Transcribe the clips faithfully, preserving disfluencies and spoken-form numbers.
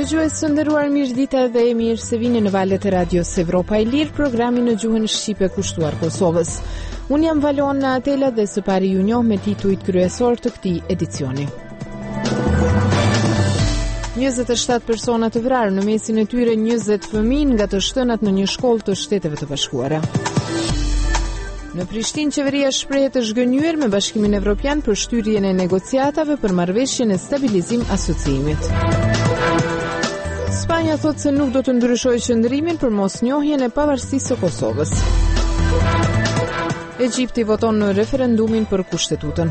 Dëgjues të nderuar, mirëdita dhe mirë se vini në valët e Radios Evropa e Lirë, programi në gjuhën shqipe kushtuar Kosovës. Unë jam Valona Atela dhe së pari ju njoh me titujt kryesor të këtij edicioni. njëzet e shtatë persona të vrarë, në mesin e tyre njëzet fëmijë nga të shtënat në një shkollë të Shteteve të Bashkuara. Në Prishtinë, qeveria shprehet të zhgënjur me Bashkimin Evropian për shtyrjen e negociatave për marrëveshjen e stabilizim asociimit. Spanja thot se nuk do të ndryshojë qëndrimin për mosnjohjen e pavarësisë së Kosovës. Egjipti voton në referendumin për kushtetutën.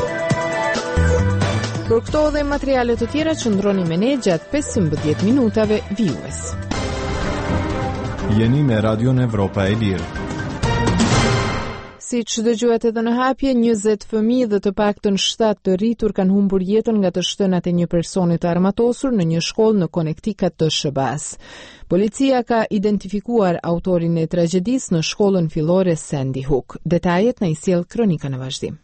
Për këto dhe materiale të tjera qëndroni me ne gjatë pesëmbëdhjetë minutave vijues. Jeni me Radion Evropa e Lirë. Si që dëgjuat edhe në hapje, njëzet fëmijë dhe të paktën shtatë të rritur kanë humbur jetën nga të shtënat e një personi të armatosur në një shkollë në Connecticut të S B A-s. Policia ka identifikuar autorin e tragjedisë në shkollën fillore Sandy Hook. Detajet në i sjell kronika në vazhdim.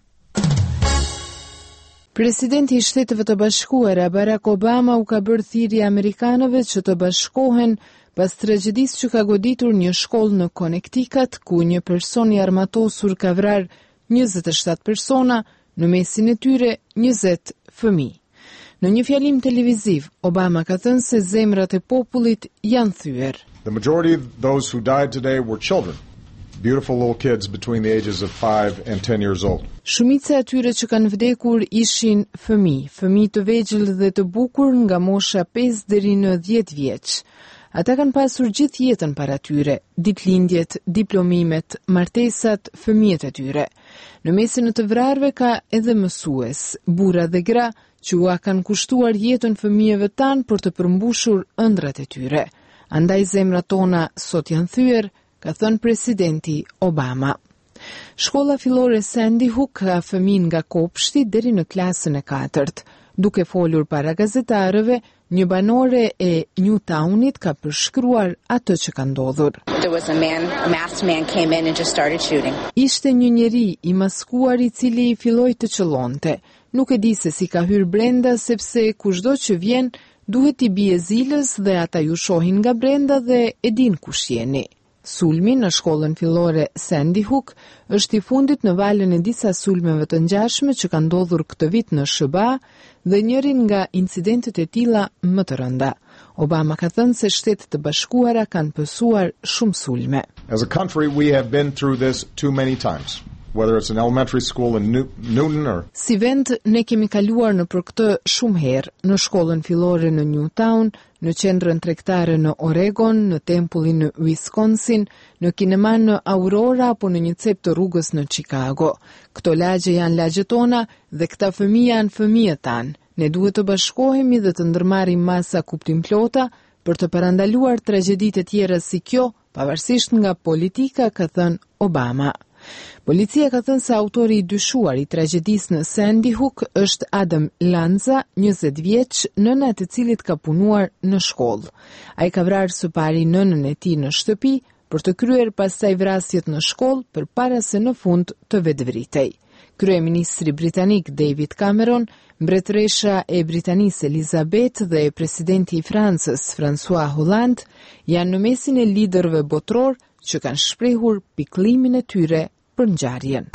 Presidenti i Shteteve të Bashkuara Barack Obama u ka bërë thirrje amerikanëve që të bashkohen pas tragjedisë që ka goditur një shkollë në Connecticut, ku një person i armatosur ka vrarë njëzet e shtatë persona, në mesin e tyre njëzet fëmijë. Në një fjalim televiziv, Obama ka thënë se zemrat e popullit janë thyer. The majority of those who died today were children. Beautiful little kids between the ages of five and ten years old. Shumica e atyre që kanë vdekur ishin fëmijë, fëmijë të vegjël dhe të bukur nga mosha pesë deri në dhjetë vjeç. Ata kanë pasur gjithë jetën para tyre, ditëlindjet, diplomimet, martesat, fëmijët e tyre. Në mesin e të vrarëve ka edhe mësues, burra dhe gra, që ua kanë kushtuar jetën fëmijëve tanë për të përmbushur ëndrat e tyre. Andaj zemrat tona sot janë thyer, ka thënë presidenti Obama. Shkolla fillore Sandy Hook ka fëmijë nga kopshti deri në klasën e katërt. Duke folur para gazetarëve, një banore e Newtownit ka përshkruar atë që ka ndodhur. There was a man, a masked man came in and just started shooting. Ishte një njeri i maskuar i cili i filloi të qëllonte. Nuk e di se si ka hyrë brenda, sepse kushdo që vjen duhet i bie zilës dhe ata ju shohin nga brenda dhe e din kush jeni. Sulmi në shkollën fillore Sandy Hook është i fundit në valën e disa sulmeve të ngjashme që kanë ndodhur këtë vit në S B A dhe njërin nga incidentet e tilla më të rënda. Obama ka thënë se Shtetet e Bashkuara kanë pësuar shumë sulme. As a country, we have been through this too many times. Whether it's an elementary school in Newton or... Si vend, ne kemi kaluar në për këtë shumë herë, në shkollën fillore në Newtown, në qendrën tregtare në Oregon, në tempullin në Wisconsin, në kineman në Aurora apo në një cep të rrugës në Chicago. Këto lagje janë lagjet tona dhe këta fëmijë janë fëmijët tanë. Ne duhet të bashkohemi dhe të ndërmarrim masa kuptimplota për të parandaluar tragjeditë të tjera si kjo, pavarësisht nga politika, ka thënë Obama. Policia ka thënë se autori i dyshuar i tragjedisë në Sandy Hook është Adam Lanza, njëzet vjeç, nëna e të cilit ka punuar në shkollë. Ai ka vrarë së pari nënën e tij në shtëpi për të kryer pastaj vrasjet në shkollë përpara se në fund të vetvritej. Kryeministri britanik David Cameron, mbretëresha e Britanisë Elizabeth dhe presidenti i Francës François Hollande janë në mesin e liderëve botror që kanë shprehur pikëllimin e tyre për ngjarjen.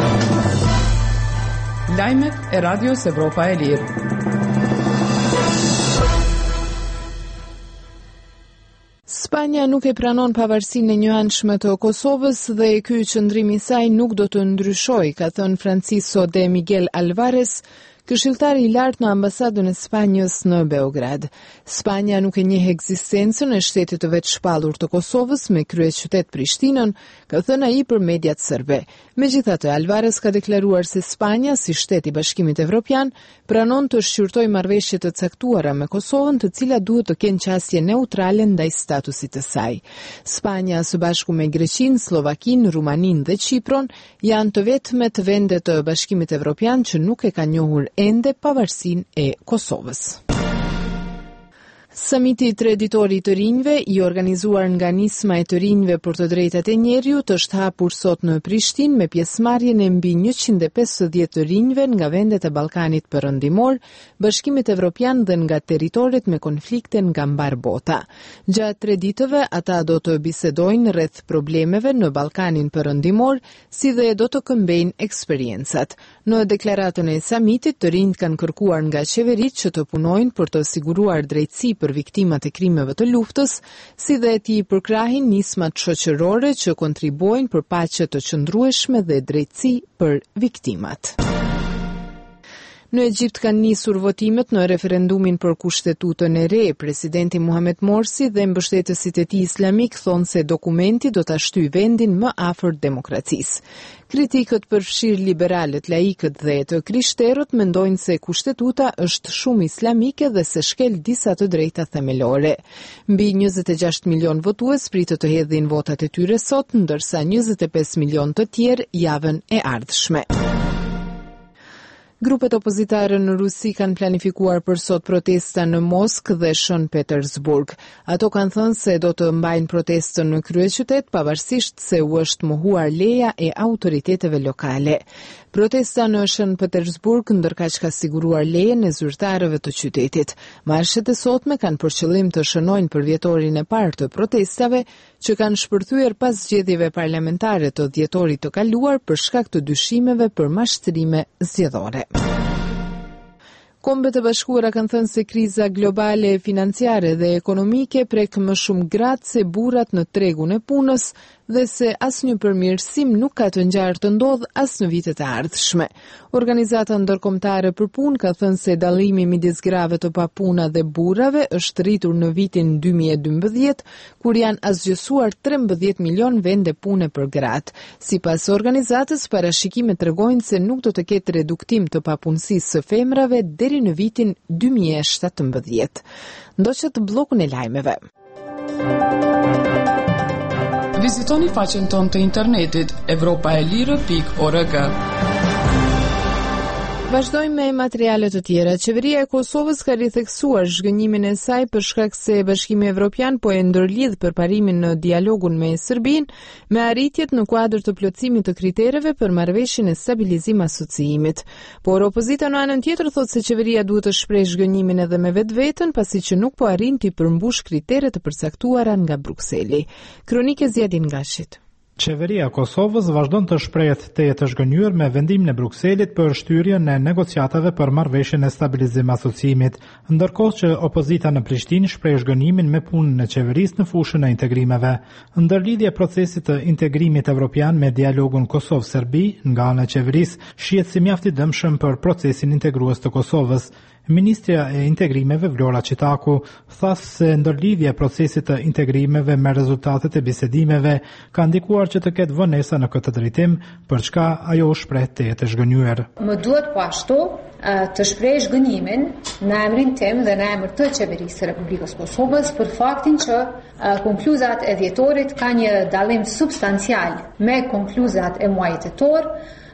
Lajmet e Radios Evropa e Lirë. Spanja nuk e pranon pavarësinë e njëanshme të Kosovës dhe ky qëndrim i saj nuk do të ndryshojë, ka thënë Francisco de Miguel Alvarez, këshilltari i lartë në ambasadën e Spanjës në Beograd. Spanja nuk e njeh ekzistencën e shtetit të vetëshpallur të Kosovës me kryeqytet Prishtinën, ka thënë ai për mediat serbe. Megjithatë, Alvarez ka deklaruar se Spanja, si shtet i Bashkimit Evropian, pranon të shqyrtojë marrëveshje të caktuara me Kosovën, të cilat duhet të kenë qasje neutrale ndaj statusit të saj. Spanja së bashku me Greqinë, Slovakinë, Rumaninë dhe Çipron janë të vetmet vende të Bashkimit Evropian që nuk e kanë njohur ende pavarësinë e Kosovës. Samiti i treditorit të rinjve, i organizuar nga Nisma e të rinjve për të drejtat e njerëzit, është hapur sot në Prishtinë me pjesëmarrjen e mbi njëqind e pesëdhjetë të rinjve nga vendet e Ballkanit Perëndimor, Bashkimit Evropian dhe nga territoret me konflikte nga mbar bota. Gjatë tre ditëve, ata do të bisedojnë rreth problemeve në Ballkanin Perëndimor, si dhe do të këmbejnë eksperjencat. Në deklaratën e samitit, të rinjt kanë kërkuar nga qeveritë që të punojnë për të siguruar drejtësi për viktimat e krimeve të luftës, si dhe t'i përkrahin nismat shoqërore që kontribuojnë për paqe të qëndrueshme dhe drejtësi për viktimat. Në Egjipt kanë nisur votimet në referendumin për kushtetutën e re. Presidenti Muhamet Morsi dhe mbështetësit e tij islamik thonë se dokumenti do ta shtyjë vendin më afër demokracisë. Kritikët përfshirë liberalët, laikët dhe të krishterët mendojnë se kushtetuta është shumë islamike dhe se shkel disa të drejta themelore. Mbi njëzet e gjashtë milion votues pritet të hedhin votat e tyre sot, ndërsa njëzet e pesë milion të tjerë javën e ardhshme. Grupet opozitare në Rusi kanë planifikuar për sot protesta në Moskë dhe Shën Petersburg. Ato kanë thënë se do të mbajnë protestën në kryeqytet pavarësisht se u është mohuar leja e autoriteteve lokale. Protesta në Shën Petersburg ndërkaq ka siguruar lejen e zyrtarëve të qytetit. Marshet e sotme kanë për qëllim të shënojnë për vjetorin e parë të protestave që kanë shpërthyer pas zgjedhjeve parlamentare të dhjetorit të kaluar për shkak të dyshimeve për mashtrime zgjedhore. Kombet e Bashkuara kanë thënë se kriza globale financiare dhe ekonomike prek më shumë gratë se burrat në tregun e punës dhe se asnjë përmirësim nuk ka të ngjarë të ndodhë as në vitet e ardhshme. Organizata ndërkombëtare për punë ka thënë se dallimi midis grave të papuna dhe burrave është rritur në vitin dy mijë e dymbëdhjetë, kur janë asgjësuar trembëdhjetë milion vende pune për gratë. Sipas organizatës, parashikimet tregojnë se nuk do të ketë reduktim të papunësisë së femrave deri në vitin dy mijë e shtatëmbëdhjetë. Ndoqët bllokun e lajmeve. Vizitoni faqen tonë të internetit evropa e lirë pikë org. Vazhdojmë me materiale të tjera. Qeveria e Kosovës ka ritheksuar zhgënjimin e saj për shkak se Bashkimi Evropian po e ndërlidh përparimin në dialogun me Serbinë me arritjet në kuadër të plotësimit të kritereve për marrëveshjen e stabilizim asociimit. Por opozita në anën tjetër thotë se qeveria duhet të shprehë zhgënjimin edhe me vetveten pasi që nuk po arrin të përmbush kriteret të përcaktuara nga Brukseli. Kronike Zjadin Gashit. Qeveria e Kosovës vazhdon të shprehet teje të zhgënjur me vendimin e Brukselit për shtyrjen e negociatave për marrëveshjen e stabilizim asociimit, ndërkohë që opozita në Prishtinë shpreh zhgënjimin me punën e qeverisë në fushën e integrimeve. Ndërlidhja e procesit të integrimit evropian me dialogun Kosovë-Serbi nga ana e qeverisë shihet si mjaft i dëmshëm për procesin integrues të Kosovës. Ministrja e Integrimeve Vlora Qitaku tha se ndërlidhja e procesit të integrimeve me rezultatet e bisedimeve ka ndikuar që të ketë vonesa në këtë drejtim, për çka ajo u shpreh teje të zhgënjur. Më duhet po ashtu të shpreh zhgënjimin në emrin tim dhe në emër të qeverisë së Republikës Kosovës për faktin që konkluzat e dhjetorit ka një dallim substancial me konkluzat e muajit tetor.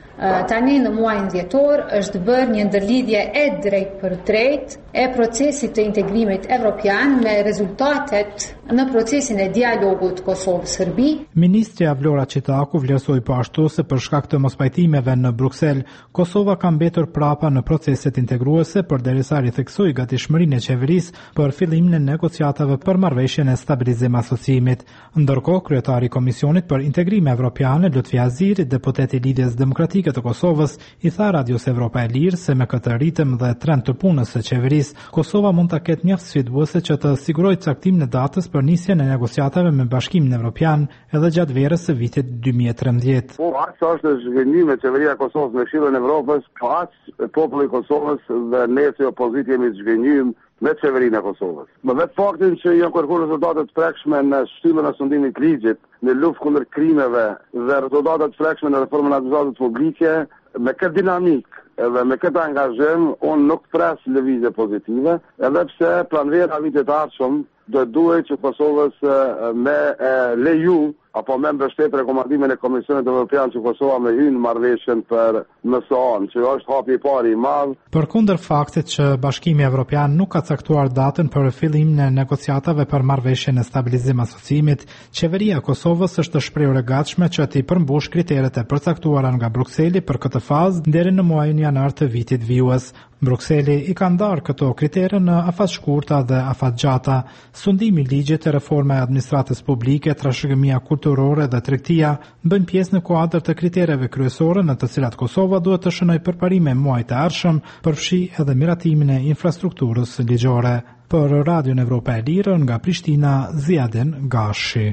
Tani në muajin dhjetor është bërë një ndërlidhje e drejt për drejt e procesit të integrimit evropian me rezultatet në procesin e dialogut Kosovë-Serbi. Ministrja Vlora Qitaku vlerësoi po ashtu se për shkak të mospajtimeve në Bruksel, Kosova ka mbetur prapa në proceset integruese përderisa ritheksoi gatishmërinë e qeverisë për fillimin e negociatave për marrëveshjen e stabilizim asociimit. Ndërkohë, kryetari i Komisionit për Integrim Evropian, Lutfi Aziri, deputeti i Lidhjes Demokratike të Kosovës, i tha Radios Evropa e Lirë se me këtë ritëm dhe trend të punës së qeverisë, Kosova mund ta ketë mjaft sfiduese që të sigurojë caktimin e datës për nisjen e negociatave me Bashkimin Evropian edhe gjatë verës së vitit dy mijë e trembëdhjetë. Po, aq është zhgënjim me qeveria e Kosovës me Këshillin e Evropës, po aq populli i Kosovës dhe ne si opozitë jemi zhgënjim me qeverinë e Kosovës. Më vetë faktin që janë kërkuar rezultate të prekshme në shtyllën e sundimit të ligjit, në luftë kundër krimeve dhe rezultate të prekshme në reformën e administratës publike, me këtë dinamik edhe me këtë angazhim, unë nuk pres lëvizje pozitive, edhe pse planvera vitet ardhshëm do duhet që Kosovës me e, leju apo me mbështet rekomandimin e Komisionit Evropian që Kosova me hynë marrëveshjen për M S A-n, që është hapi i parë i madh. Përkundër faktit që Bashkimi Evropian nuk ka caktuar datën për fillimin e negociatave për marrëveshjen e stabilizim asociimit, qeveria e Kosovës është shprehur e gatshme që t'i përmbush kriteret e përcaktuara nga Brukseli për këtë fazë deri në muajin janar të vitit vijus. Brukseli i ka ndarë këto kritere në afat shkurta dhe afat gjata. Sundimi i ligjit të reforme e administratës publike, trashëgimia kulturore dhe tregtia bën pjesë në kuadër të kritereve kryesore në të cilat Kosova duhet të shënojë përparime muajit të ardhshëm, përfshi edhe miratimin e infrastrukturës ligjore. Për Radion Evropa e Lirë nga Prishtina, Ziadin Gashi.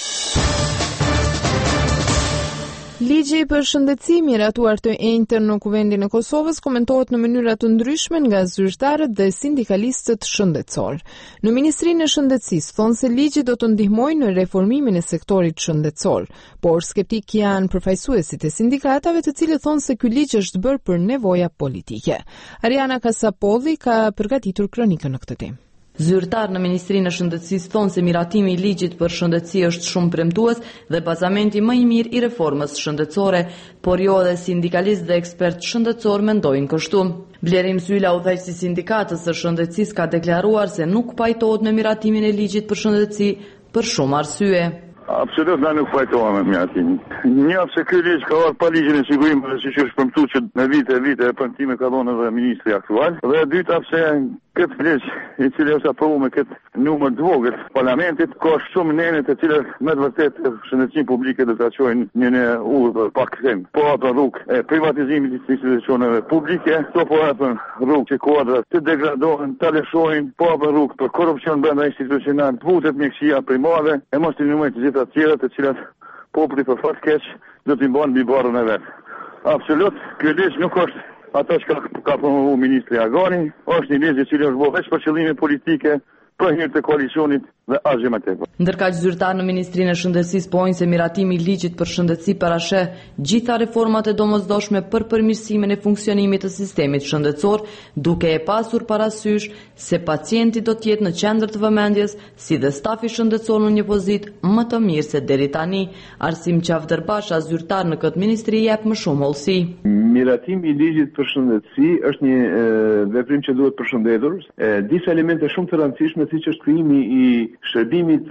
Ligji për shëndetësi miratuar të enjtën në Kuvendin e Kosovës komentohet në mënyra të ndryshme nga zyrtarët dhe sindikalistët shëndetësor. Në Ministrinë e Shëndetësisë thonë se ligji do të ndihmojë në reformimin e sektorit shëndetësor, por skeptik janë përfaqësuesit e sindikatave, të cilët thonë se ky ligj është bërë për nevoja politike. Ariana Kasapolli ka përgatitur kronikën në këtë temë. Zyrtar në Ministrinë e Shëndetësisë thonë se miratimi i ligjit për shëndetësi është shumë premtues dhe bazamenti më i mirë i reformës shëndetësore, por jo edhe sindikalistë dhe ekspertë shëndetësor mendojnë kështu. Blerim Sylla, udhëheqësi i sindikatës së shëndetësisë, ka deklaruar se nuk pajtohet me miratimin e ligjit për shëndetësi për shumë arsye. Absolut, na nuk pajtohem me miratimin. Njëftë se ky ligj ka ardhur pa ligjin e sigurimit, siç është premtuar që në vite e vite e premtime ka dhënë edhe ministri aktual. Dhe e dyta pse këtë ligj, i cili është aprovuar me këtë numër të vogël parlamentit, ka shumë nene të cilat me të vërtetë shëndetësinë publike do ta çojnë në një udhë pak kthim. Po ato rrugë e privatizimit të institucioneve publike, to po hapën rrugë që kuadrat të degradohen, të lëshojnë, po hapën rrugë për korrupsion brenda institucional, vutet mjekësia primare, e mos të numëroj të gjitha të tjera të cilat populli për fat keq do t'i mbanë mbi barrën e vet. Absolut, ky ligj nuk është ato që ka, ka promovu ministri Agani, është një ligj i cili është bërë veç për qëllime politike, për hir të koalicionit dhe asgjë më tepër. Ndërkaq zyrtar në Ministrinë e Shëndetësisë pojnë se miratimi i ligjit për shëndetësi parasheh gjitha reformat e domosdoshme për përmirësimin e funksionimit të sistemit shëndetësor, duke e pasur parasysh se pacienti do të jetë në qendër të vëmendjes, si dhe stafi shëndetësor në një pozitë më të mirë se deri tani. Arsim Qafdërbasha, zyrtar në këtë ministri, jep më shumë hollësi. Miratimi i ligjit për shëndetësi është një e, veprim që duhet përshëndetur. E, disa elemente shumë të rëndësishme, siç është krijimi i shërbimit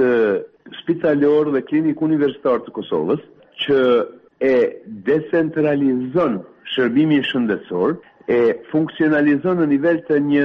spitalor dhe klinik universitar të Kosovës, që e decentralizon shërbimin shëndetësor, e funksionalizon në nivel të një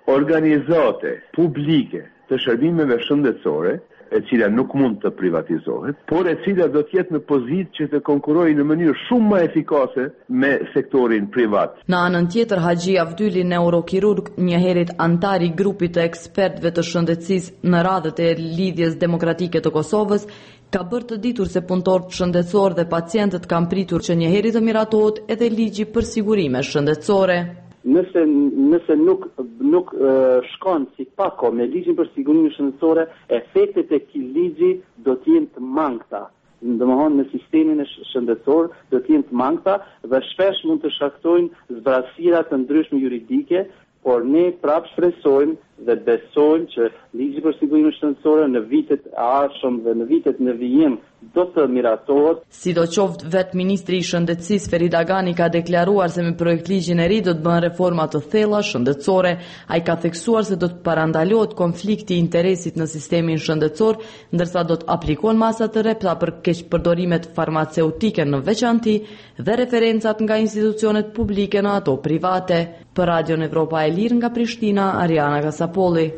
organizate publike të shërbimeve shëndetësore, e cila nuk mund të privatizohet, por e cila do të jetë në pozitë që të konkurrojë në mënyrë shumë më efikase me sektorin privat. Në anën tjetër, Haxhi Avdyli, neurokirurg, një herët antar i grupit të ekspertëve të shëndetësisë në radhët e Lidhjes Demokratike të Kosovës, ka bërë të ditur se punëtorët shëndetësor dhe pacientët kanë pritur që një herë të miratohet edhe ligji për sigurime shëndetësore. Nëse, nëse nuk, nuk uh, shkon si pako me ligjin për sigurimin shëndetësore, efektet e këtij ligji do të jenë të mangëta. Domthonë në sistemin e shëndetësor do të jenë të mangëta dhe shpesh mund të shkaktojnë zbrasira të ndryshme juridike, por ne prapë shpresojmë dhe besojmë që ligji për sigurimin shëndetësore në vitet e ardhshëm dhe në vitet në vijim do të miratohet. Sidoqoftë, vetë ministri i Shëndetësisë Ferit Agani ka deklaruar se me projekt ligjin e ri do të bën reforma të thella shëndetësore. Ai ka theksuar se do të parandalohet konflikti i interesit në sistemin shëndetësor, ndërsa do të aplikojnë masa të repta për keqpërdorimet farmaceutike në veçanti dhe referencat nga institucionet publike në ato private. Për Radion Evropa e Lirë nga Prishtina, Ariana Kasapolli.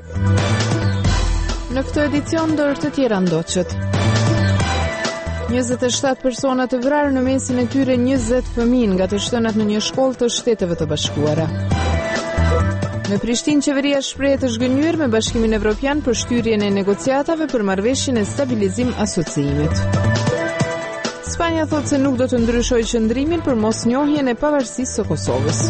Në këtë edicion ndër të tjera ndoqët. njëzet e shtatë persona të vrarë në mesin e tyre njëzet fëmijë nga të shtënat në një shkollë të Shteteve të Bashkuara. Në Prishtinë, qeveria shprehet të zhgënjur me Bashkimin Evropian për shtyrjen e negociatave për marrëveshjen e stabilizim asociimit. Spanja thotë se nuk do të ndryshojë qëndrimin për mosnjohjen e pavarësisë së Kosovës.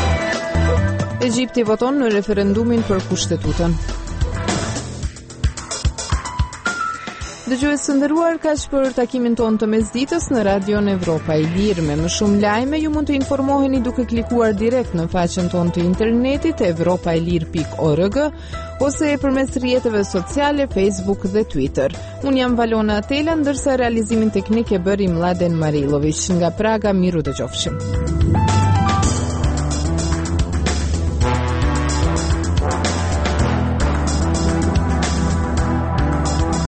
Egjipti voton në referendumin për kushtetutën. Dëgjues të nderuar, kaq për takimin tonë të mesditës në Radion Evropa e Lirë. Me më shumë lajme ju mund të informoheni duke klikuar direkt në faqen tonë të internetit evropaelir pikë org ose përmes rrjeteve sociale Facebook dhe Twitter. Unë jam Valona Atela, ndërsa realizimin teknik e bëri Mladen Marilović. Nga Praga, miru dëgjofshim.